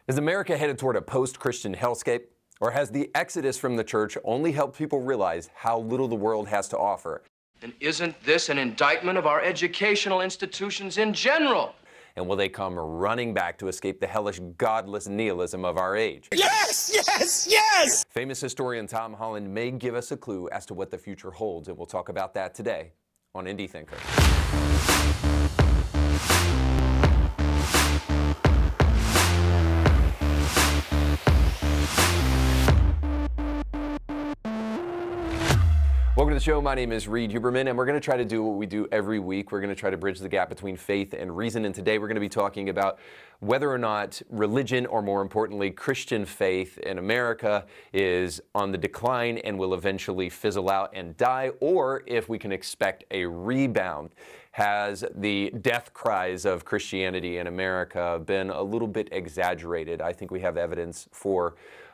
Is America headed toward a post-Christian hellscape? Or has the exodus from the church only helped people realize how little the world has to offer? And isn't this an indictment of our educational institutions in general? And will they come running back to escape the hellish, godless nihilism of our age? Yes, yes, yes! Famous historian Tom Holland may give us a clue as to what the future holds, and we'll talk about that today on Indie Thinker. Welcome to the show. My name is Reed Huberman, and we're going to try to do what we do every week. We're going to try to bridge the gap between faith and reason, and today we're going to be talking about whether or not religion, or more importantly, Christian faith in America is on the decline and will eventually fizzle out and die, or if we can expect a rebound. Has the death cries of Christianity in America been a little bit exaggerated? I think we have evidence for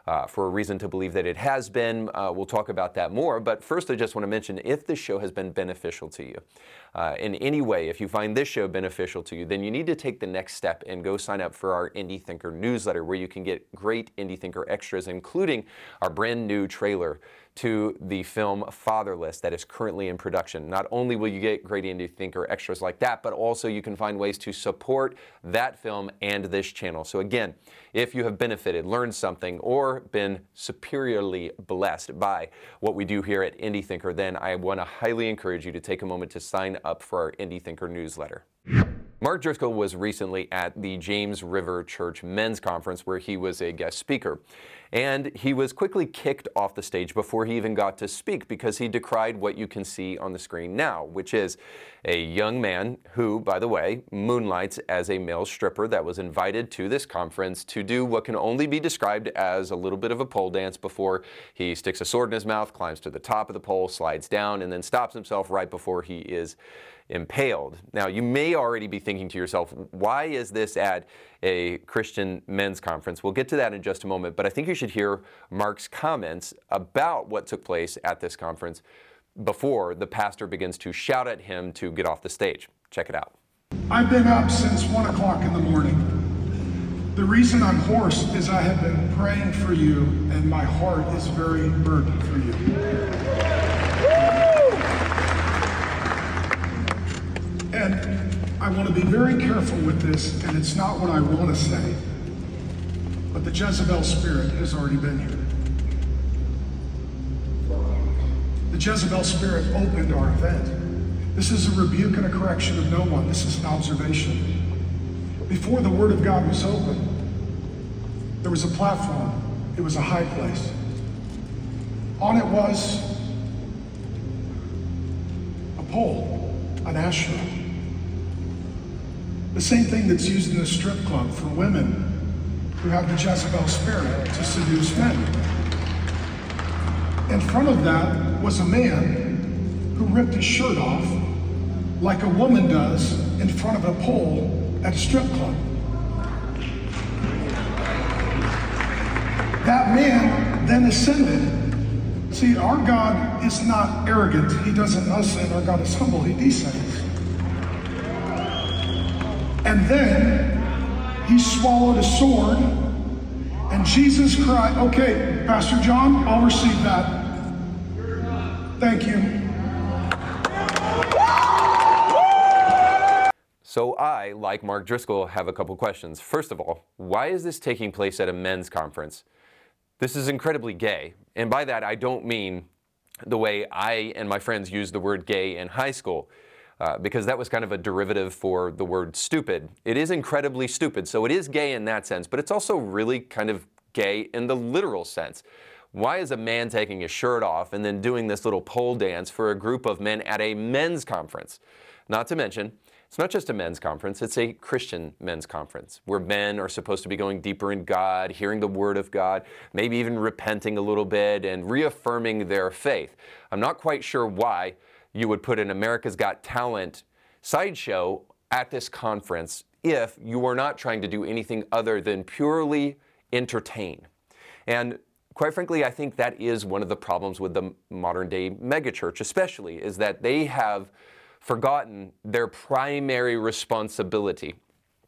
a reason to believe that it has been. We'll talk about that more, but first I just want to mention, if this show has been beneficial to you in any way, if you find this show beneficial to you, then you need to take the next step and go sign up for our Indie Thinker newsletter, where you can get great Indie Thinker extras, including our brand new trailer to the film Fatherless that is currently in production. Not only will you get great Indie Thinker extras like that, but also you can find ways to support that film and this channel. So again, if you have benefited, learned something, or been superiorly blessed by what we do here at Indie Thinker, then I want to highly encourage you to take a moment to sign up for our Indie Thinker newsletter. Mark Driscoll was recently at the James River Church Men's Conference, where he was a guest speaker. And he was quickly kicked off the stage before he even got to speak, because he decried what you can see on the screen now, which is a young man who, by the way, moonlights as a male stripper that was invited to this conference to do what can only be described as a little bit of a pole dance before he sticks a sword in his mouth, climbs to the top of the pole, slides down, and then stops himself right before he is impaled. Now, you may already be thinking to yourself, why is this at a Christian men's conference? We'll get to that in just a moment, but I think you should hear Mark's comments about what took place at this conference before the pastor begins to shout at him to get off the stage. Check it out. I've been up since 1 o'clock in the morning. The reason I'm hoarse is I have been praying for you, and my heart is very burdened for you. And I want to be very careful with this, and it's not what I want to say, but the Jezebel spirit has already been here. The Jezebel spirit opened our event. This is a rebuke and a correction of no one. This is an observation. Before the Word of God was open, there was a platform. It was a high place. On it was a pole, an Asherah. The same thing that's used in a strip club for women who have the Jezebel spirit to seduce men. In front of that was a man who ripped his shirt off like a woman does in front of a pole at a strip club. That man then ascended. See, our God is not arrogant. He doesn't ascend. Our God is humble. He descends. And then he swallowed a sword, and Jesus cried, okay, Pastor John, I'll receive that. Thank you. So I, like Mark Driscoll, have a couple questions. First of all, why is this taking place at a men's conference? This is incredibly gay. And by that, I don't mean the way I and my friends used the word gay in high school. Because that was kind of a derivative for the word stupid. It is incredibly stupid, so it is gay in that sense, but it's also really kind of gay in the literal sense. Why is a man taking his shirt off and then doing this little pole dance for a group of men at a men's conference? Not to mention, it's not just a men's conference, it's a Christian men's conference, where men are supposed to be going deeper in God, hearing the Word of God, maybe even repenting a little bit and reaffirming their faith. I'm not quite sure why you would put an America's Got Talent sideshow at this conference if you were not trying to do anything other than purely entertain. And quite frankly, I think that is one of the problems with the modern day megachurch especially, is that they have forgotten their primary responsibility.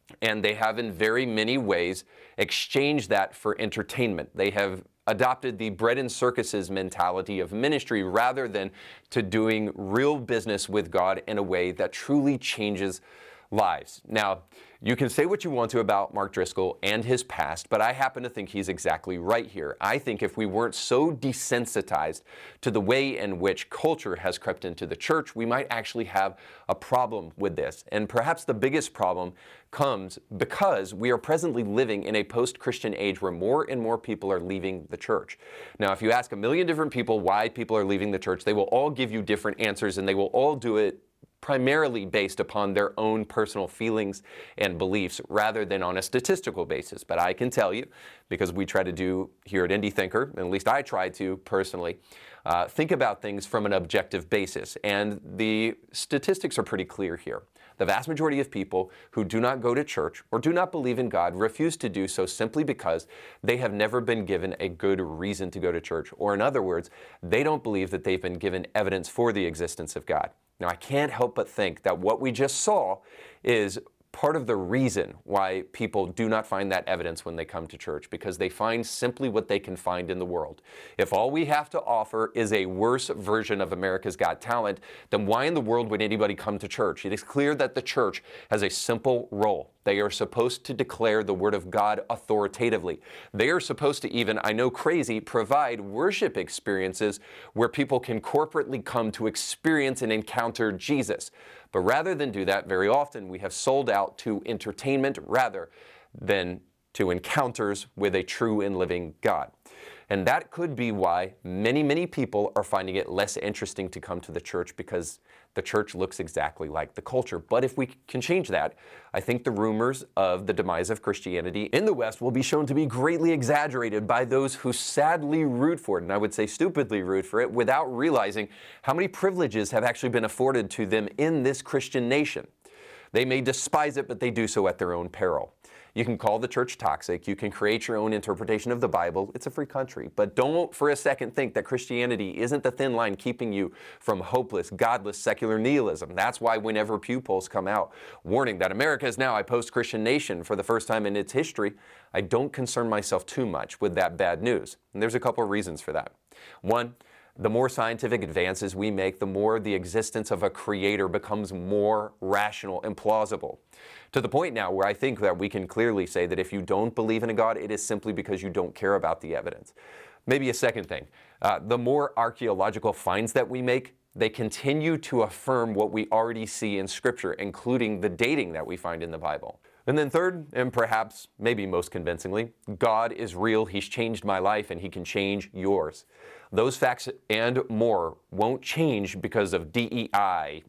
And they have in very many ways exchanged that for entertainment. They have adopted the bread and circuses mentality of ministry rather than to doing real business with God in a way that truly changes lives. Now, you can say what you want to about Mark Driscoll and his past, but I happen to think he's exactly right here. I think if we weren't so desensitized to the way in which culture has crept into the church, we might actually have a problem with this. And perhaps the biggest problem comes because we are presently living in a post-Christian age where more and more people are leaving the church. Now, if you ask a million different people why people are leaving the church, they will all give you different answers, and they will all do it primarily based upon their own personal feelings and beliefs rather than on a statistical basis. But I can tell you, because we try to do here at Indie Thinker, and at least I try to personally, think about things from an objective basis. And the statistics are pretty clear here. The vast majority of people who do not go to church or do not believe in God refuse to do so simply because they have never been given a good reason to go to church. Or in other words, they don't believe that they've been given evidence for the existence of God. Now, I can't help but think that what we just saw is part of the reason why people do not find that evidence when they come to church, because they find simply what they can find in the world. If all we have to offer is a worse version of America's Got Talent, then why in the world would anybody come to church? It is clear that the church has a simple role. They are supposed to declare the Word of God authoritatively. They are supposed to even, I know crazy, provide worship experiences where people can corporately come to experience and encounter Jesus. But rather than do that, very often we have sold out to entertainment rather than to encounters with a true and living God. And that could be why many, many people are finding it less interesting to come to the church, because the church looks exactly like the culture. But if we can change that, I think the rumors of the demise of Christianity in the West will be shown to be greatly exaggerated by those who sadly root for it, and I would say stupidly root for it, without realizing how many privileges have actually been afforded to them in this Christian nation. They may despise it, but they do so at their own peril. You can call the church toxic. You can create your own interpretation of the Bible. It's a free country. But don't for a second think that Christianity isn't the thin line keeping you from hopeless, godless, secular nihilism. That's why whenever Pew polls come out warning that America is now a post-Christian nation for the first time in its history, I don't concern myself too much with that bad news. And there's a couple of reasons for that. One, the more scientific advances we make, the more the existence of a creator becomes more rational and plausible. To the point now where I think that we can clearly say that if you don't believe in a God, it is simply because you don't care about the evidence. Maybe a second thing, the more archaeological finds that we make, they continue to affirm what we already see in Scripture, including the dating that we find in the Bible. And then third, and perhaps maybe most convincingly, God is real, He's changed my life, and He can change yours. Those facts and more won't change because of DEI,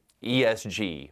ESG,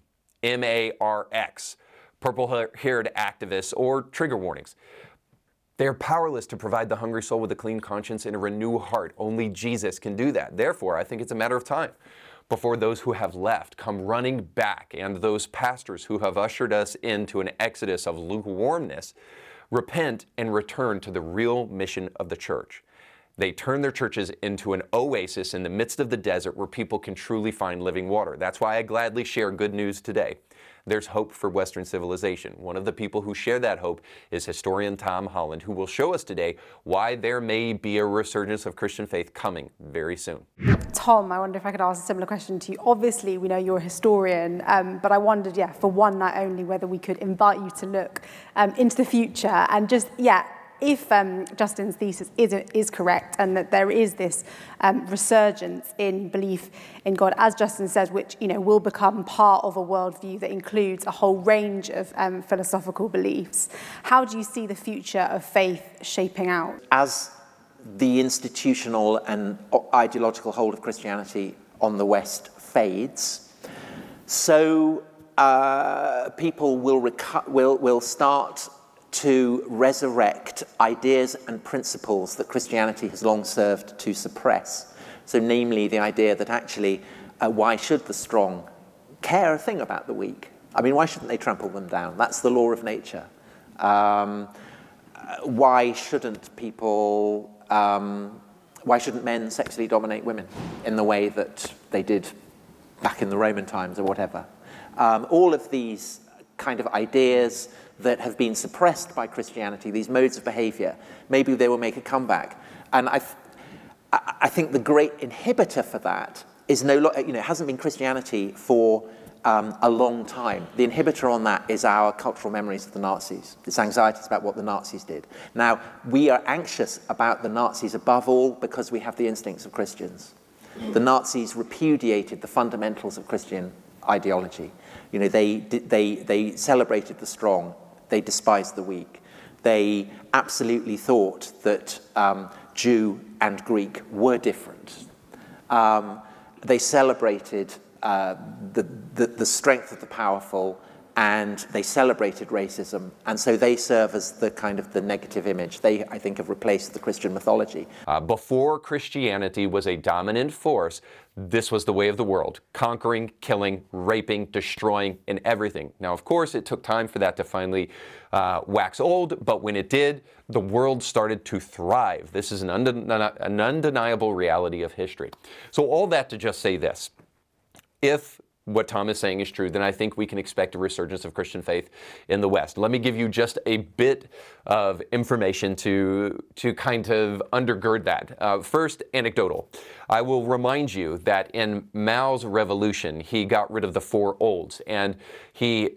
MARX, purple-haired activists, or trigger warnings. They are powerless to provide the hungry soul with a clean conscience and a renewed heart. Only Jesus can do that. Therefore, I think it's a matter of time before those who have left come running back, and those pastors who have ushered us into an exodus of lukewarmness repent and return to the real mission of the church. They turn their churches into an oasis in the midst of the desert where people can truly find living water. That's why I gladly share good news today. There's hope for Western civilization. One of the people who share that hope is historian Tom Holland, who will show us today why there may be a resurgence of Christian faith coming very soon. Tom, I wonder if I could ask a similar question to you. Obviously, we know you're a historian, but I wondered, for one night only, whether we could invite you to look into the future and just, if Justin's thesis is correct and that there is this resurgence in belief in God, as Justin says, which will become part of a worldview that includes a whole range of philosophical beliefs, how do you see the future of faith shaping out? As the institutional and ideological hold of Christianity on the West fades, so people will start to resurrect ideas and principles that Christianity has long served to suppress. So namely the idea that actually, why should the strong care a thing about the weak? I mean, why shouldn't they trample them down? That's the law of nature. Why shouldn't men sexually dominate women in the way that they did back in the Roman times or whatever? All of these kind of ideas that have been suppressed by Christianity, these modes of behavior, maybe they will make a comeback. And I think the great inhibitor for that is it hasn't been Christianity for a long time. The inhibitor on that is our cultural memories of the Nazis. It's anxieties about what the Nazis did. Now, we are anxious about the Nazis above all because we have the instincts of Christians. The Nazis repudiated the fundamentals of Christian ideology. You know, they celebrated the strong. They despised the weak. They absolutely thought that Jew and Greek were different. They celebrated the strength of the powerful, and they celebrated racism, and so they serve as the kind of the negative image. They, I think, have replaced the Christian mythology. Before Christianity was a dominant force, this was the way of the world: conquering, killing, raping, destroying, and everything. Now, of course, it took time for that to finally wax old, but when it did, the world started to thrive. This is an undeniable reality of history. So all that to just say this: if what Tom is saying is true, then I think we can expect a resurgence of Christian faith in the West. Let me give you just a bit of information to kind of undergird that. First, anecdotal. I will remind you that in Mao's revolution, he got rid of the four olds, and he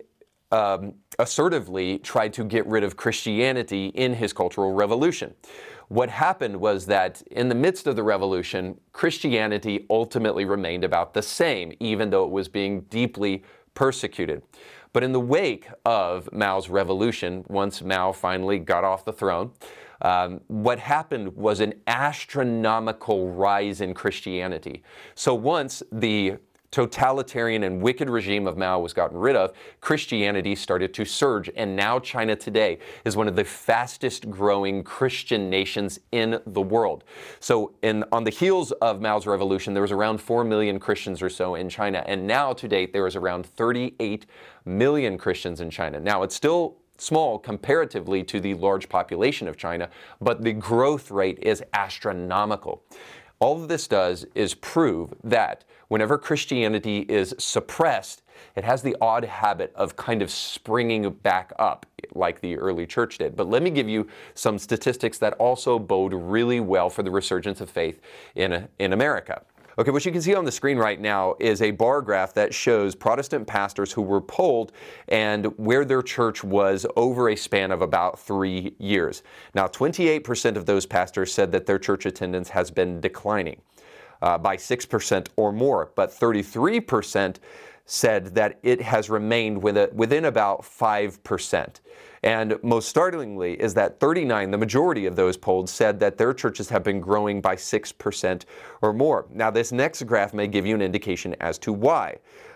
assertively tried to get rid of Christianity in his Cultural Revolution. What happened was that in the midst of the revolution, Christianity ultimately remained about the same, even though it was being deeply persecuted. But in the wake of Mao's revolution, once Mao finally got off the throne, what happened was an astronomical rise in Christianity. So once the totalitarian and wicked regime of Mao was gotten rid of, Christianity started to surge, and now China today is one of the fastest growing Christian nations in the world. So on the heels of Mao's revolution, there was around 4 million Christians or so in China, and now to date there is around 38 million Christians in China. Now, it's still small comparatively to the large population of China, but the growth rate is astronomical. All of this does is prove that whenever Christianity is suppressed, it has the odd habit of kind of springing back up like the early church did. But let me give you some statistics that also bode really well for the resurgence of faith in America. Okay, what you can see on the screen right now is a bar graph that shows Protestant pastors who were polled and where their church was over a span of about 3 years. Now, 28% of those pastors said that their church attendance has been declining by 6% or more, but 33% said that it has remained within about 5%. And most startlingly is that the majority of those polled, said that their churches have been growing by 6% or more. Now, this next graph may give you an indication as to why.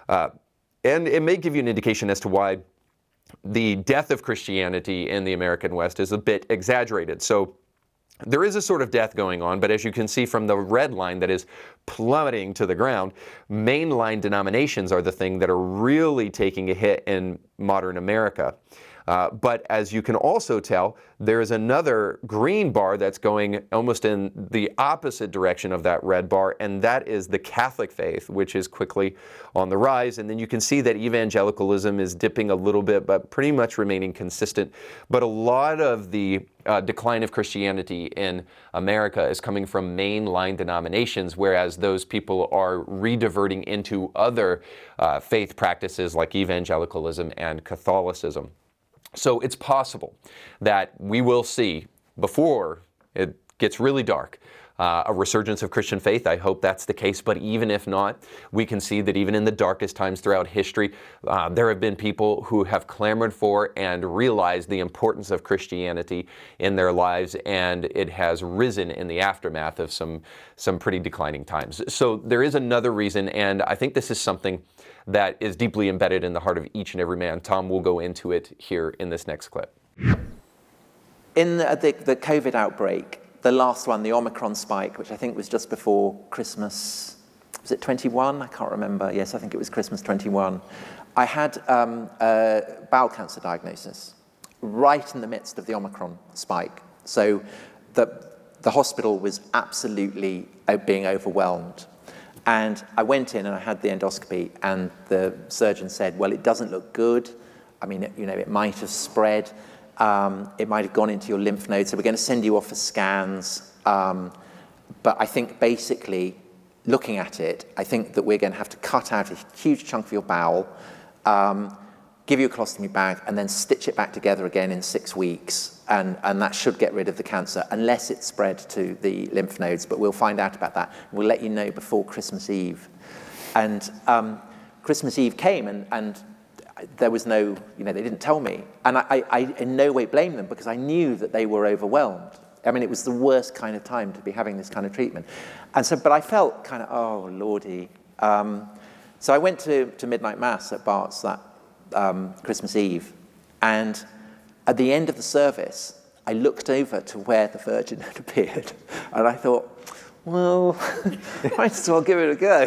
And it may give you an indication as to why the death of Christianity in the American West is a bit exaggerated. So there is a sort of death going on, but as you can see from the red line that is plummeting to the ground, mainline denominations are the thing that are really taking a hit in modern America. But as you can also tell, there is another green bar that's going almost in the opposite direction of that red bar, and that is the Catholic faith, which is quickly on the rise. And then you can see that evangelicalism is dipping a little bit, but pretty much remaining consistent. But a lot of the decline of Christianity in America is coming from mainline denominations, whereas those people are re-diverting into other faith practices like evangelicalism and Catholicism. So it's possible that we will see, before it gets really dark, a resurgence of Christian faith. I hope that's the case, but even if not, we can see that even in the darkest times throughout history, there have been people who have clamored for and realized the importance of Christianity in their lives, and it has risen in the aftermath of some pretty declining times. So there is another reason, and I think this is something that is deeply embedded in the heart of each and every man. Tom will go into it here in this next clip. In the COVID outbreak, the last one, the Omicron spike, which I think was just before Christmas, was it 21? I can't remember. Yes, I think it was Christmas 21. I had a bowel cancer diagnosis right in the midst of the Omicron spike. So the hospital was absolutely being overwhelmed. And I went in and I had the endoscopy, and the surgeon said, well, it doesn't look good. I mean, it might have spread. It might have gone into your lymph nodes. So we're going to send you off for scans. But I think basically, looking at it, I think that we're going to have to cut out a huge chunk of your bowel, give you a colostomy bag, and then stitch it back together again in 6 weeks. And that should get rid of the cancer, unless it's spread to the lymph nodes. But we'll find out about that. We'll let you know before Christmas Eve. And Christmas Eve came, and there was no, they didn't tell me. And I in no way blame them, because I knew that they were overwhelmed. I mean, it was the worst kind of time to be having this kind of treatment. And so, but I felt kind of, oh, Lordy. So I went to midnight mass at Bart's that Christmas Eve. And at the end of the service, I looked over to where the Virgin had appeared. And I thought, well, might as well give it a go.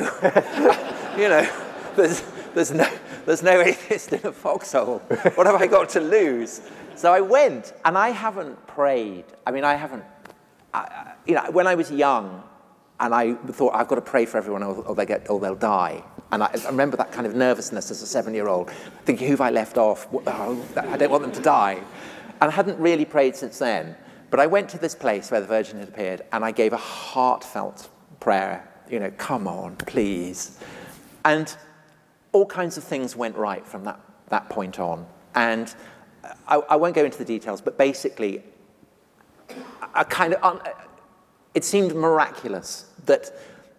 There's no atheist in a foxhole. What have I got to lose? So I went, and I haven't prayed. I mean, when I was young, and I thought, I've got to pray for everyone or they'll die. And I remember that kind of nervousness as a 7-year-old, thinking, who have I left off? I don't want them to die. And I hadn't really prayed since then. But I went to this place where the Virgin had appeared, and I gave a heartfelt prayer. Come on, please. And all kinds of things went right from that point on. And I won't go into the details, but basically, it seemed miraculous that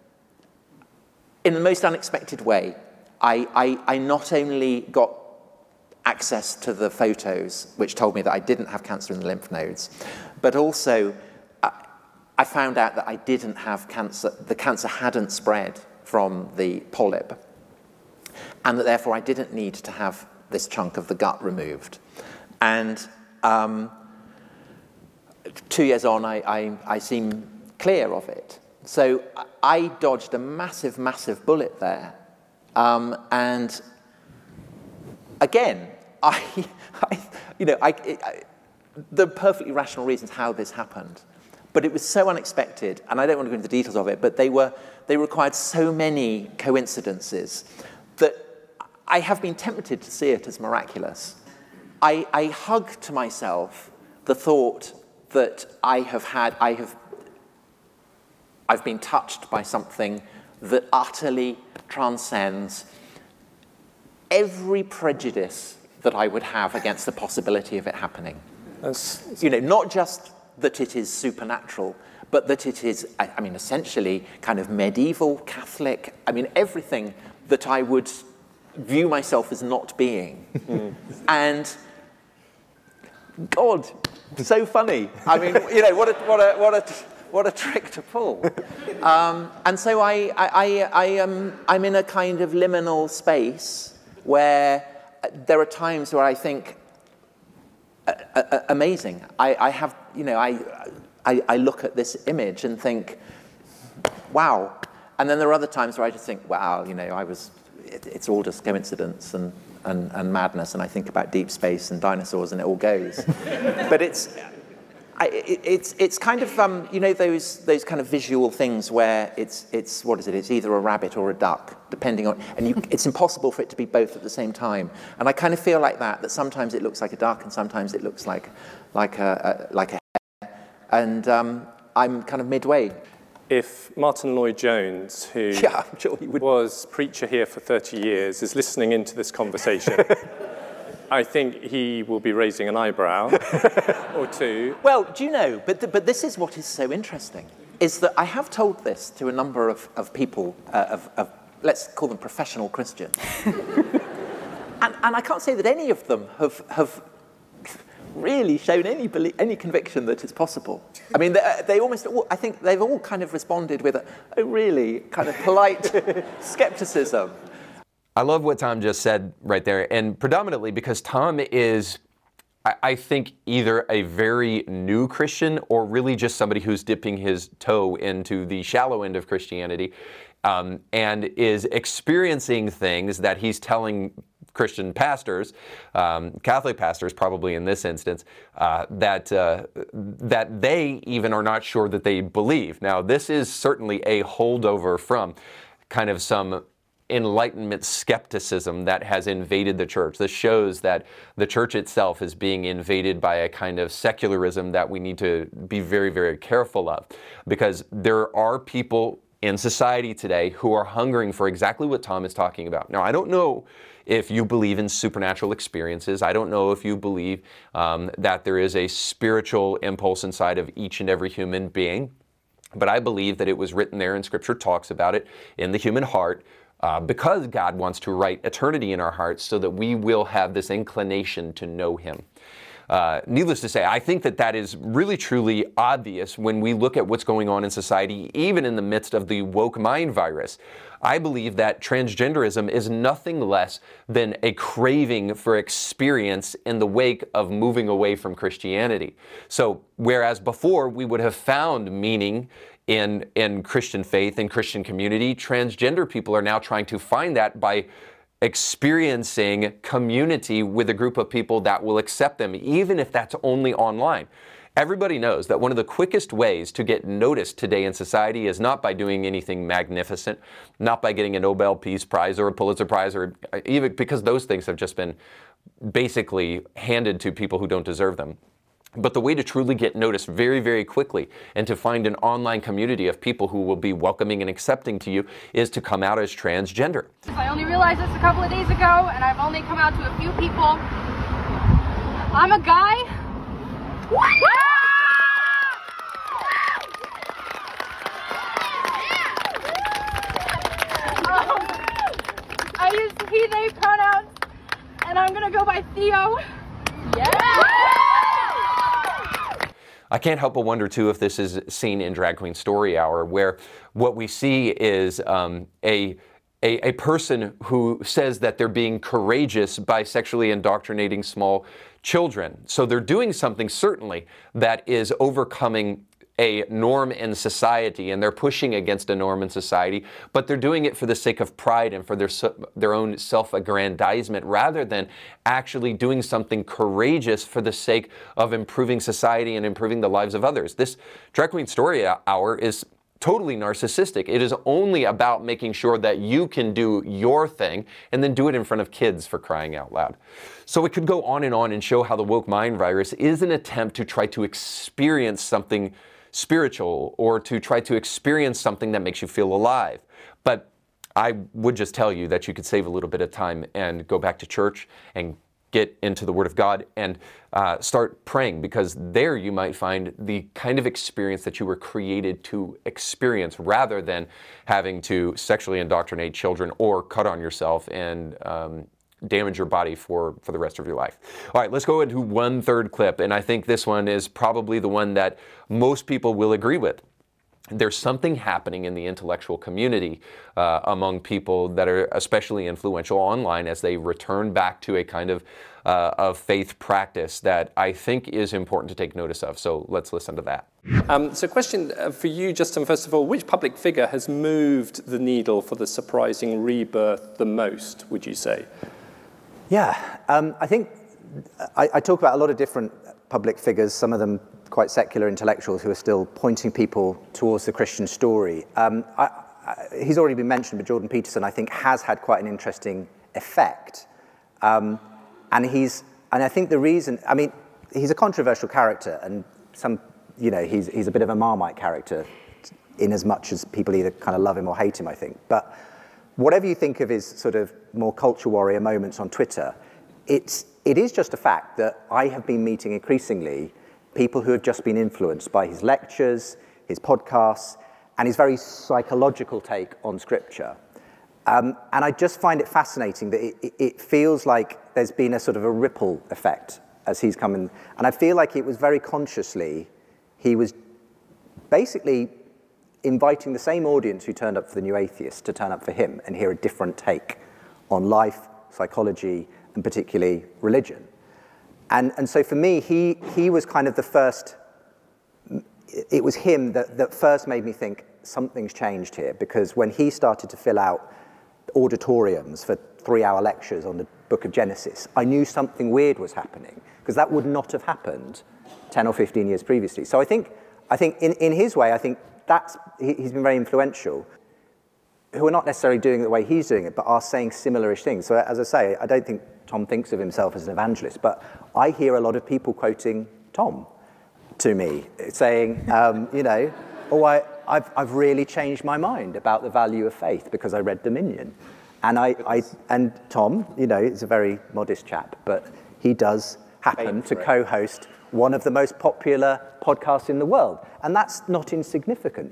in the most unexpected way, I not only got access to the photos, which told me that I didn't have cancer in the lymph nodes, but also I found out that I didn't have cancer, the cancer hadn't spread from the polyp, and that therefore I didn't need to have this chunk of the gut removed. And 2 years on, I seem clear of it. So I dodged a massive, massive bullet there. And again, there are perfectly rational reasons how this happened. But it was so unexpected, and I don't want to go into the details of it, but they required so many coincidences that I have been tempted to see it as miraculous. I hug to myself the thought that I've been touched by something that utterly transcends every prejudice that I would have against the possibility of it happening. Not just that it is supernatural, but that it is, essentially kind of medieval, Catholic, everything that I would view myself as not being. And God, so funny. What a trick to pull. And so I'm in a kind of liminal space where there are times where I think, amazing. I look at this image and think, wow. And then there are other times where I just think, wow, it's all just coincidence and madness, and I think about deep space and dinosaurs, and it all goes. But it's kind of those kind of visual things where it's what is it? It's either a rabbit or a duck, depending on, and it's impossible for it to be both at the same time. And I kind of feel like that sometimes it looks like a duck, and sometimes it looks like a hare, and I'm kind of midway. If Martyn Lloyd-Jones, who I'm sure he would. was preacher here for 30 years, is listening into this conversation, I think he will be raising an eyebrow or two. Well, do you know, but this is what is so interesting, is that I have told this to a number of people, of let's call them professional Christians. and I can't say that any of them have really shown any conviction that it's possible. They almost all, I think they've all kind of responded with a really kind of polite skepticism. I love what Tom just said right there, and predominantly because Tom is, I think, either a very new Christian or really just somebody who's dipping his toe into the shallow end of Christianity, and is experiencing things that he's telling Christian pastors, Catholic pastors probably in this instance, that they even are not sure that they believe. Now, this is certainly a holdover from kind of some Enlightenment skepticism that has invaded the church. This shows that the church itself is being invaded by a kind of secularism that we need to be very, very careful of, because there are people in society today who are hungering for exactly what Tom is talking about. Now, I don't know if you believe in supernatural experiences. I don't know if you believe that there is a spiritual impulse inside of each and every human being, but I believe that it was written there, and Scripture talks about it, in the human heart, because God wants to write eternity in our hearts so that we will have this inclination to know Him. Needless to say, I think that that is really truly obvious when we look at what's going on in society, even in the midst of the woke mind virus. I believe that transgenderism is nothing less than a craving for experience in the wake of moving away from Christianity. So whereas before we would have found meaning in Christian faith and Christian community, transgender people are now trying to find that by experiencing community with a group of people that will accept them, even if that's only online. Everybody knows that one of the quickest ways to get noticed today in society is not by doing anything magnificent, not by getting a Nobel Peace Prize or a Pulitzer Prize, or even because those things have just been basically handed to people who don't deserve them. But the way to truly get noticed very, very quickly and to find an online community of people who will be welcoming and accepting to you is to come out as transgender. I only realized this a couple of days ago, and I've only come out to a few people. I'm a guy. I use he, they pronouns, and I'm gonna go by Theo. Yeah! I can't help but wonder, too, if this is seen in Drag Queen Story Hour, where what we see is a person who says that they're being courageous by sexually indoctrinating small children. So they're doing something, certainly, that is overcoming a norm in society, and they're pushing against a norm in society, but they're doing it for the sake of pride and for their own self-aggrandizement, rather than actually doing something courageous for the sake of improving society and improving the lives of others. This Drag Queen Story Hour is totally narcissistic. It is only about making sure that you can do your thing and then do it in front of kids, for crying out loud. So it could go on and show how the woke mind virus is an attempt to try to experience something spiritual, or to try to experience something that makes you feel alive. But I would just tell you that you could save a little bit of time and go back to church and get into the Word of God and start praying, because there you might find the kind of experience that you were created to experience, rather than having to sexually indoctrinate children or cut on yourself and damage your body for the rest of your life. All right, let's go into one third clip, and I think this one is probably the one that most people will agree with. There's something happening in the intellectual community among people that are especially influential online as they return back to a kind of faith practice that I think is important to take notice of. So let's listen to that. So question for you, Justin, first of all, which public figure has moved the needle for the surprising rebirth the most, would you say? Yeah, I think I talk about a lot of different public figures, some of them quite secular intellectuals who are still pointing people towards the Christian story. He's already been mentioned, but Jordan Peterson, I think, has had quite an interesting effect. And I think the reason, I mean, he's a controversial character, and he's a bit of a Marmite character in as much as people either kind of love him or hate him, I think. But whatever you think of his sort of more culture warrior moments on Twitter, it is just a fact that I have been meeting increasingly people who have just been influenced by his lectures, his podcasts, and his very psychological take on Scripture. And I just find it fascinating that it feels like there's been a sort of a ripple effect as he's come in. And I feel like it was very consciously, he was basically inviting the same audience who turned up for the New Atheist to turn up for him and hear a different take on life, psychology, and particularly religion. And so for me, he was kind of the first, it was him that first made me think something's changed here, because when he started to fill out auditoriums for 3-hour lectures on the book of Genesis, I knew something weird was happening, because that would not have happened 10 or 15 years previously. So I think in his way, I think he's been very influential. who are not necessarily doing it the way he's doing it, but are saying similar-ish things. So as I say, I don't think Tom thinks of himself as an evangelist, but I hear a lot of people quoting Tom to me, saying, I've really changed my mind about the value of faith because I read Dominion. And and Tom, is a very modest chap, but he does happen to co-host one of the most popular podcasts in the world. And that's not insignificant.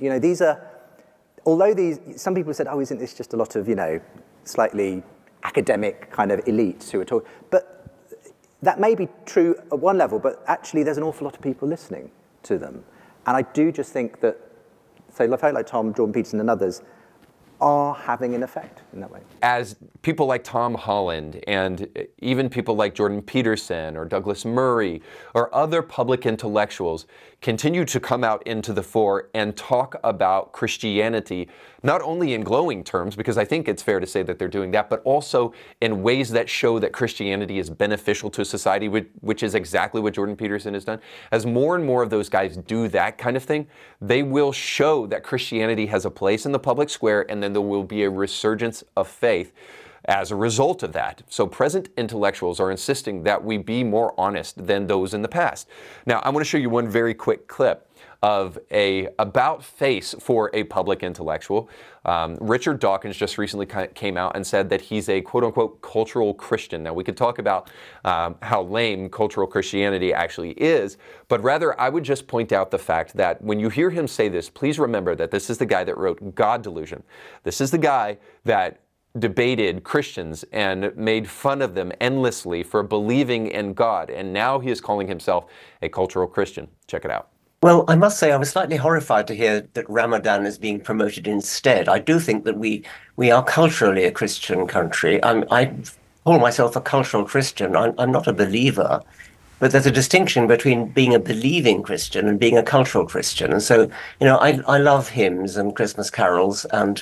Some people said, oh, isn't this just a lot of, slightly academic kind of elites who are talking? But that may be true at one level, but actually there's an awful lot of people listening to them. And I do just think that, say, folk like Tom, Jordan Peterson and others are having an effect in that way. As people like Tom Holland and even people like Jordan Peterson or Douglas Murray or other public intellectuals continue to come out into the fore and talk about Christianity, not only in glowing terms, because I think it's fair to say that they're doing that, but also in ways that show that Christianity is beneficial to society, which is exactly what Jordan Peterson has done. As more and more of those guys do that kind of thing, they will show that Christianity has a place in the public square, and then there will be a resurgence of faith as a result of that. So present intellectuals are insisting that we be more honest than those in the past. Now, I want to show you one very quick clip of a about face for a public intellectual. Richard Dawkins just recently came out and said that he's a quote-unquote cultural Christian. Now, we could talk about how lame cultural Christianity actually is, but rather I would just point out the fact that when you hear him say this, please remember that this is the guy that wrote God Delusion. This is the guy that debated Christians and made fun of them endlessly for believing in God, and now he is calling himself a cultural Christian. Check it out. Well, I must say I was slightly horrified to hear that Ramadan is being promoted instead. I do think that we are culturally a Christian country. I call myself a cultural Christian. I'm not a believer, but there's a distinction between being a believing Christian and being a cultural Christian. And so, I love hymns and Christmas carols, and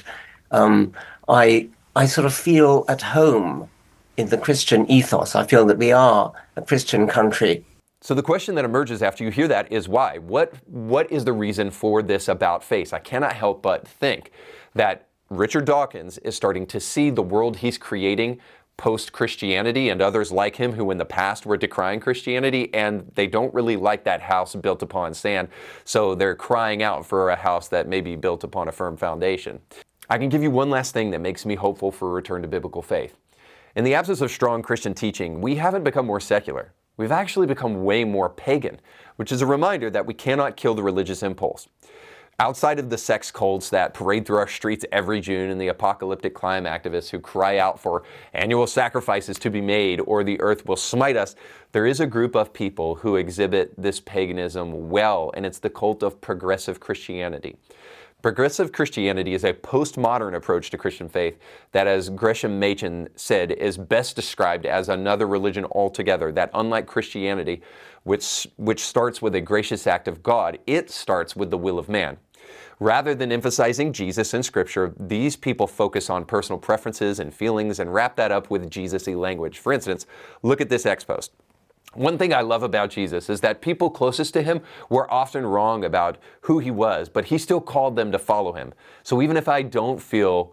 I sort of feel at home in the Christian ethos. I feel that we are a Christian country. So the question that emerges after you hear that is why? What is the reason for this about face? I cannot help but think that Richard Dawkins is starting to see the world he's creating post-Christianity and others like him who in the past were decrying Christianity, and they don't really like that house built upon sand, so they're crying out for a house that may be built upon a firm foundation. I can give you one last thing that makes me hopeful for a return to biblical faith. In the absence of strong Christian teaching, we haven't become more secular. We've actually become way more pagan, which is a reminder that we cannot kill the religious impulse. Outside of the sex cults that parade through our streets every June and the apocalyptic climate activists who cry out for annual sacrifices to be made or the earth will smite us, there is a group of people who exhibit this paganism well, and it's the cult of progressive Christianity. Progressive Christianity is a postmodern approach to Christian faith that, as Gresham Machen said, is best described as another religion altogether, that unlike Christianity, which starts with a gracious act of God, it starts with the will of man. Rather than emphasizing Jesus in Scripture, these people focus on personal preferences and feelings and wrap that up with Jesus-y language. For instance, look at this ex-post. One thing I love about Jesus is that people closest to him were often wrong about who he was, but he still called them to follow him. So even if don't feel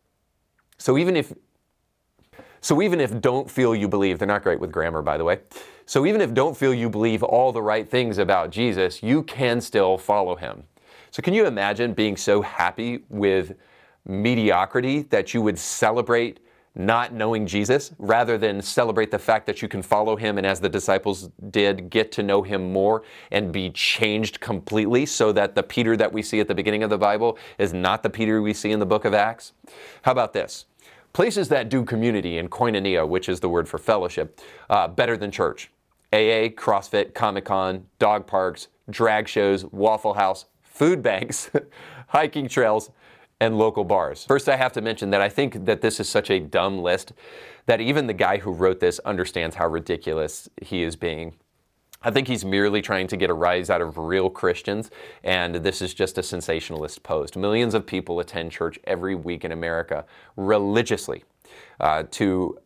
you believe, they're not great with grammar, by the way. So even if don't feel you believe all the right things about Jesus, you can still follow him. So can you imagine being so happy with mediocrity that you would celebrate not knowing Jesus, rather than celebrate the fact that you can follow him and, as the disciples did, get to know him more and be changed completely, so that the Peter that we see at the beginning of the Bible is not the Peter we see in the book of Acts? How about this? Places that do community and koinonia, which is the word for fellowship, better than church. AA, CrossFit, Comic-Con, dog parks, drag shows, Waffle House, food banks, hiking trails, and local bars. First, I have to mention that I think that this is such a dumb list that even the guy who wrote this understands how ridiculous he is being. I think he's merely trying to get a rise out of real Christians, and this is just a sensationalist post. Millions of people attend church every week in America religiously to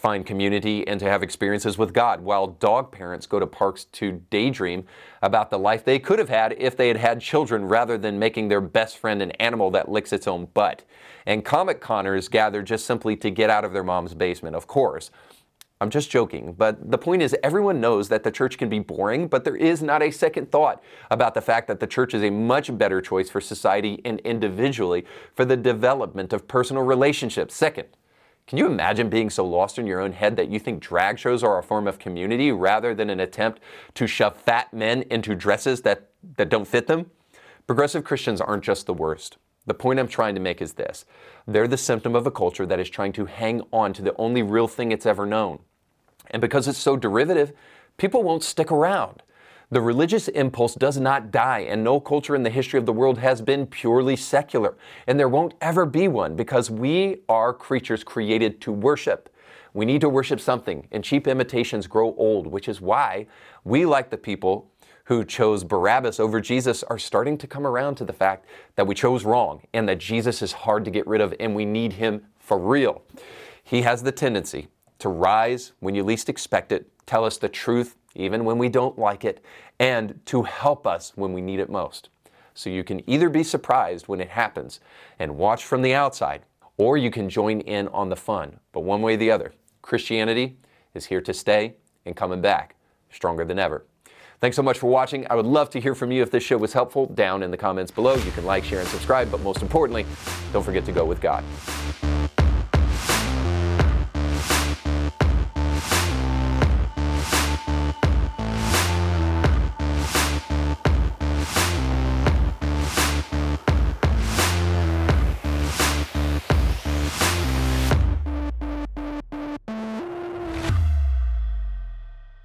find community and to have experiences with God, while dog parents go to parks to daydream about the life they could have had if they had had children rather than making their best friend an animal that licks its own butt. And Comic Conners gather just simply to get out of their mom's basement, of course. I'm just joking, but the point is everyone knows that the church can be boring, but there is not a second thought about the fact that the church is a much better choice for society and individually for the development of personal relationships. Second, can you imagine being so lost in your own head that you think drag shows are a form of community rather than an attempt to shove fat men into dresses that don't fit them? Progressive Christians aren't just the worst. The point I'm trying to make is this. They're the symptom of a culture that is trying to hang on to the only real thing it's ever known. And because it's so derivative, people won't stick around. The religious impulse does not die, and no culture in the history of the world has been purely secular. And there won't ever be one, because we are creatures created to worship. We need to worship something, and cheap imitations grow old, which is why we, like the people who chose Barabbas over Jesus, are starting to come around to the fact that we chose wrong, and that Jesus is hard to get rid of, and we need him for real. He has the tendency to rise when you least expect it, tell us the truth even when we don't like it, and to help us when we need it most. So you can either be surprised when it happens and watch from the outside, or you can join in on the fun. But one way or the other, Christianity is here to stay and coming back stronger than ever. Thanks so much for watching. I would love to hear from you if this show was helpful. Down in the comments below, you can like, share, and subscribe, but most importantly, don't forget to go with God.